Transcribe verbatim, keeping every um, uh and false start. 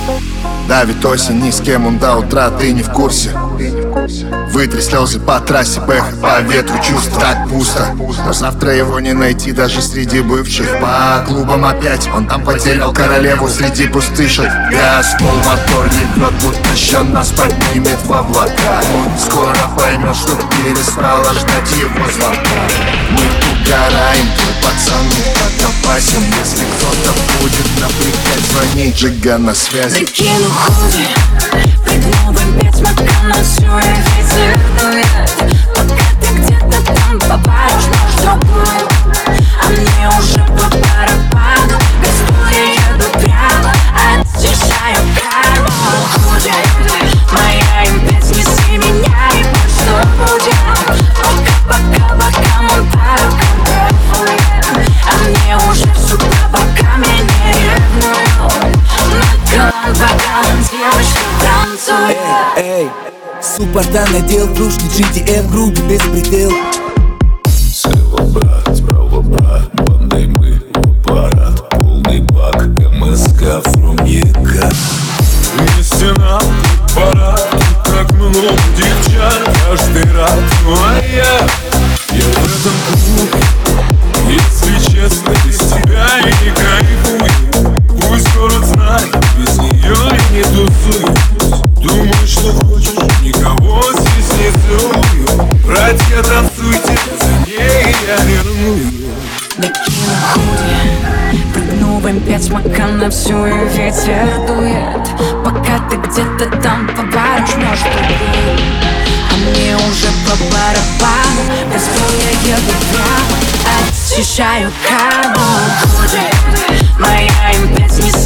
Давит осень, ни с кем он до утра, ты не в курсе. Вытри слезы по трассе, пэх, по ветру чувств. Так пусто, но завтра его не найти даже среди бывших. По клубам опять, он там потерял королеву среди пустышек. Газ, пол, мотор не бьет, будто еще нас поднимет в облака. Скоро поймешь, что перестала ждать его звонка. Мы угораем, твой пацаны опасен. Если кто-то будет напрягать, звонить, Джига на связи. Накину худи, прыгну в эм пять, макам на всю, и ветер дует. Пока ты где-то там побачишь, может, другую. А мне уже по барабану, газую, я еду прямо, отчищаю карму. Худи, моя эм пять, неси меня, и пусть что будет. Пока, пока, пока монтару контролирует. А мне уже все по бокам, я не ревную. Эй, эй, Суппорта надел кружки джи ти эф, грубый беспредел. Слева брат, справа брат, бандой мы в парад. Полный бак, эм эс ка, фрумьека. Вместе нам пора, так много девчат. Каждый рад, ну а я, я в этом клубе. Если честно, без тебя я не кайфую. Пусть город знает, без нее я не тусую. Думай, что хочешь, никого здесь не целую. Братья, танцуйте, за ней я верную. Накину худи, прыгну в эм пять, макам на всю, и ветер дует. Пока ты где-то там по бару жмешь трубу. А мне уже по барабану, газую, я еду прямо, очищаю карму. Худи, моя эм пять, не